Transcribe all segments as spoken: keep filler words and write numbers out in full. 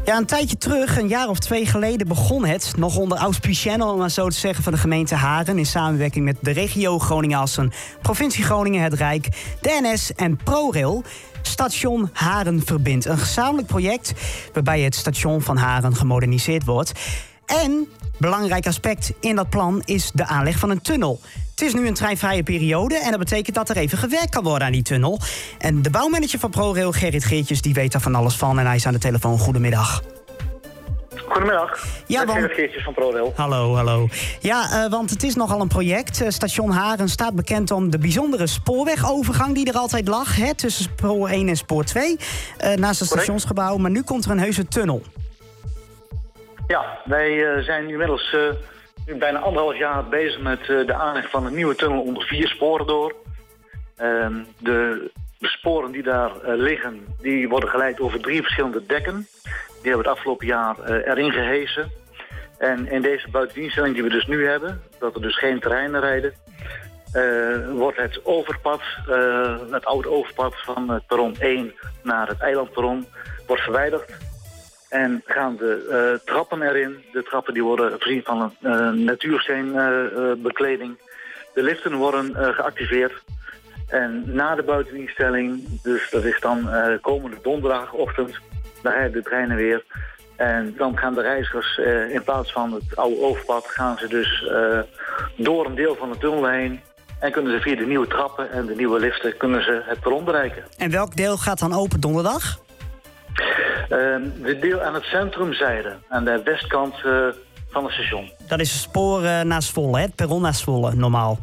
Ja, een tijdje terug, een jaar of twee geleden, begon het, nog onder auspiciën, om maar zo te zeggen, van de gemeente Haren, in samenwerking met de regio Groningen-Assen, provincie Groningen, het Rijk, de N S en ProRail, Station Haren verbindt. Een gezamenlijk project waarbij het station van Haren gemoderniseerd wordt. En, belangrijk aspect in dat plan is de aanleg van een tunnel. Het is nu een treinvrije periode en dat betekent dat er even gewerkt kan worden aan die tunnel. En de bouwmanager van ProRail, Gerrit Geertjes, die weet daar van alles van en hij is aan de telefoon. Goedemiddag. Goedemiddag, ja, want... Gerrit Geertjes van ProRail. Hallo, hallo. Ja, uh, want het is nogal een project. Uh, Station Haren staat bekend om de bijzondere spoorwegovergang die er altijd lag, hè, tussen spoor één en spoor twee, uh, naast het stationsgebouw. Maar nu komt er een heuse tunnel. Ja, wij uh, zijn inmiddels uh, nu bijna anderhalf jaar bezig met uh, de aanleg van een nieuwe tunnel onder vier sporen door. Uh, de, de sporen die daar uh, liggen, die worden geleid over drie verschillende dekken. Die hebben we het afgelopen jaar uh, erin gehesen. En in deze buitendienststelling die we dus nu hebben, dat er dus geen treinen rijden, uh, wordt het overpad, uh, het oude overpad van het perron één naar het eilandperron, wordt verwijderd. En gaan de uh, trappen erin. De trappen die worden voorzien van een uh, natuursteenbekleding. Uh, de liften worden uh, geactiveerd. En na de buitendienststelling, dus dat is dan uh, komende donderdagochtend, dan rijden de treinen weer. En dan gaan de reizigers uh, in plaats van het oude overpad, gaan ze dus uh, door een deel van de tunnel heen. En kunnen ze via de nieuwe trappen en de nieuwe liften kunnen ze het perron bereiken. En welk deel gaat dan open donderdag? Uh, de deel aan het centrumzijde, aan de westkant uh, van het station. Dat is het spoor uh, naar Zwolle, hè? Het perron naar Zwolle, normaal.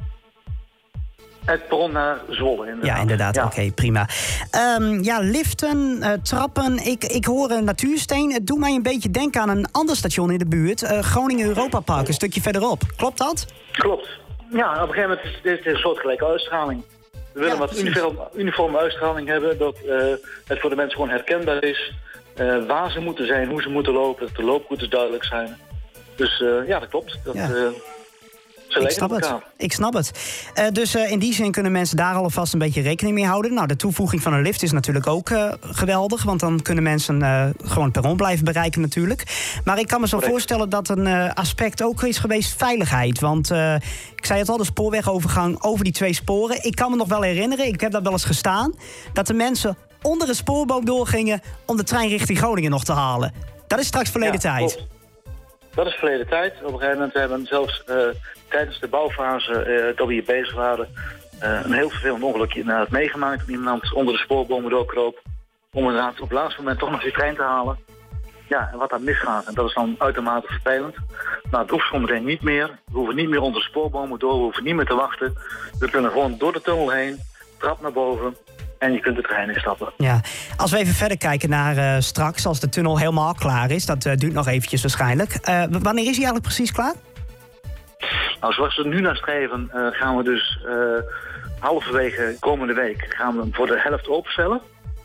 Het perron naar Zwolle, inderdaad. Ja, inderdaad. Ja. Oké, okay, prima. Um, ja, liften, uh, trappen. Ik, ik hoor een natuursteen. Het doet mij een beetje denken aan een ander station in de buurt. Uh, Groningen Europa Park, een stukje verderop. Klopt dat? Klopt. Ja, op een gegeven moment is dit een soortgelijke uitstraling. We willen ja, wat uniform, uniforme uitstraling hebben, dat uh, het voor de mensen gewoon herkenbaar is. Uh, waar ze moeten zijn, hoe ze moeten lopen, dat de looproutes duidelijk zijn. Dus uh, ja, dat klopt. Dat, ja. uh, Ik snap het. Ik snap het. Uh, dus uh, in die zin kunnen mensen daar alvast een beetje rekening mee houden. Nou, de toevoeging van een lift is natuurlijk ook uh, geweldig. Want dan kunnen mensen uh, gewoon het perron blijven bereiken natuurlijk. Maar ik kan me zo Correct. voorstellen dat een uh, aspect ook is geweest veiligheid. Want uh, ik zei het al, de spoorwegovergang over die twee sporen. Ik kan me nog wel herinneren, ik heb daar wel eens gestaan, dat de mensen onder een spoorboom doorgingen om de trein richting Groningen nog te halen. Dat is straks verleden ja, tijd. Klopt. Dat is verleden tijd. Op een gegeven moment hebben we zelfs uh, tijdens de bouwfase uh, dat we hier bezig waren uh, een heel vervelend ongelukje inderdaad meegemaakt. Iemand onder de spoorbomen doorkroop om inderdaad op het laatste moment toch nog die trein te halen. Ja, en wat daar misgaat. En dat is dan uitermate vervelend. Maar het hoeft zometeen niet meer. We hoeven niet meer onder de spoorbomen door. We hoeven niet meer te wachten. We kunnen gewoon door de tunnel heen, trap naar boven. En je kunt de trein instappen. Ja, als we even verder kijken naar uh, straks, als de tunnel helemaal klaar is. Dat uh, duurt nog eventjes waarschijnlijk. Uh, wanneer is hij eigenlijk precies klaar? Nou, zoals we nu naar streven, uh, gaan we dus uh, halverwege komende week gaan we hem voor de helft openstellen.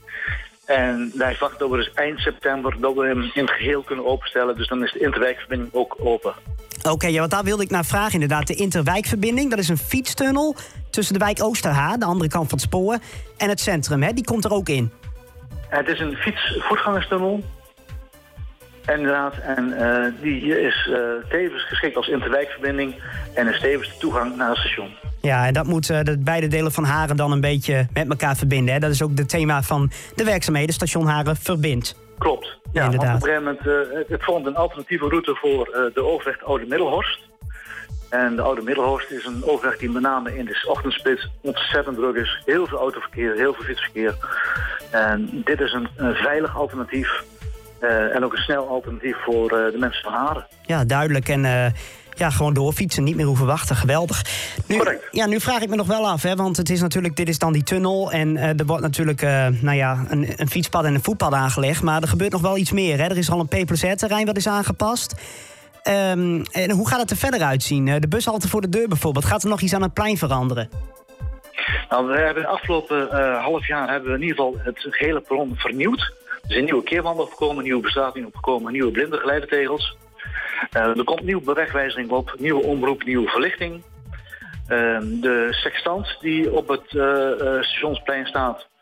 En wij verwachten dat we dus eind september dat we hem in het geheel kunnen openstellen. Dus dan is de interwijkverbinding ook open. Oké, okay, ja, want daar wilde ik naar vragen inderdaad. De interwijkverbinding, dat is een fietstunnel tussen de wijk Oosterhaar, de andere kant van het spoor, en het centrum, hè? Die komt er ook in. Het is een fiets-voetgangerstunnel. Inderdaad, en uh, die is uh, tevens geschikt als interwijkverbinding en is tevens de toegang naar het station. Ja, en dat moet uh, de beide delen van Haren dan een beetje met elkaar verbinden, hè? Dat is ook het thema van de werkzaamheden, Station Haren verbindt. Klopt, ja, inderdaad. Want op een gegeven moment, uh, het vormt een alternatieve route voor uh, de overweg Oude Middelhorst. En de Oude Middelhorst is een overweg die met name in de ochtendspits ontzettend druk is. Heel veel autoverkeer, heel veel fietsverkeer. En dit is een, een veilig alternatief uh, en ook een snel alternatief voor uh, de mensen van Haren. Ja, duidelijk. En uh, ja, gewoon doorfietsen, niet meer hoeven wachten. Geweldig. Nu, Correct. Ja, nu vraag ik me nog wel af, hè, want het is natuurlijk, dit is dan die tunnel en uh, er wordt natuurlijk uh, nou ja, een, een fietspad en een voetpad aangelegd. Maar er gebeurt nog wel iets meer. Hè. Er is al een P plus R-terrein wat is aangepast. Um, en hoe gaat het er verder uitzien? De bushalte voor de deur bijvoorbeeld. Gaat er nog iets aan het plein veranderen? Nou, we hebben de afgelopen uh, half jaar hebben we in ieder geval het gehele perron vernieuwd. Er is een nieuwe keerwand opgekomen, nieuwe bestrating opgekomen, nieuwe blinde geleidetegels. Uh, er komt nieuwe bewegwijzering op, nieuwe omroep, nieuwe verlichting. Uh, de sextant die op het uh, uh, stationsplein staat,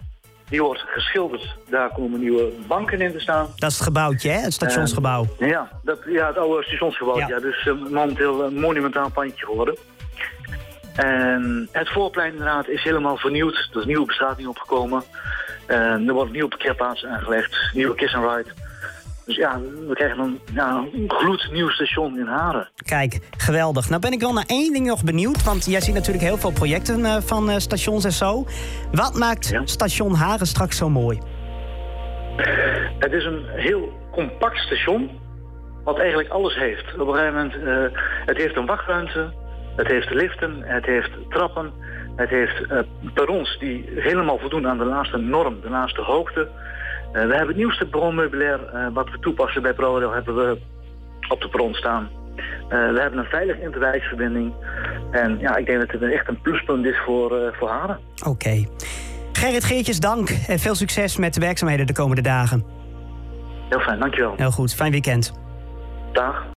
Die wordt geschilderd. Daar komen nieuwe banken in te staan. Dat is het gebouwtje, hè? Het stationsgebouw. Uh, ja, dat, ja, het oude stationsgebouw. Ja. Ja, dus uh, momenteel een monumentaal pandje geworden. En het voorplein inderdaad is helemaal vernieuwd. Er is nieuwe bestrating opgekomen. Uh, er wordt nieuwe parkeerplaatsen aangelegd. Nieuwe kiss and ride. Dus ja, we krijgen een, ja, een gloednieuw station in Haren. Kijk, geweldig. Nou ben ik wel naar één ding nog benieuwd. Want jij ziet natuurlijk heel veel projecten uh, van uh, stations en zo. Wat maakt ja. station Haren straks zo mooi? Het is een heel compact station. Wat eigenlijk alles heeft. Op een gegeven moment, uh, het heeft een wachtruimte. Het heeft liften. Het heeft trappen. Het heeft uh, perrons die helemaal voldoen aan de laatste norm. De laatste hoogte. Uh, we hebben het nieuwste perronmeubilair uh, wat we toepassen bij ProRail hebben we op de perron staan. Uh, we hebben een veilige interwijksverbinding. En ja, ik denk dat het echt een pluspunt is voor, uh, voor Haren. Oké. Okay. Gerrit Geertjes, dank en veel succes met de werkzaamheden de komende dagen. Heel fijn, dankjewel. Heel goed, fijn weekend. Dag.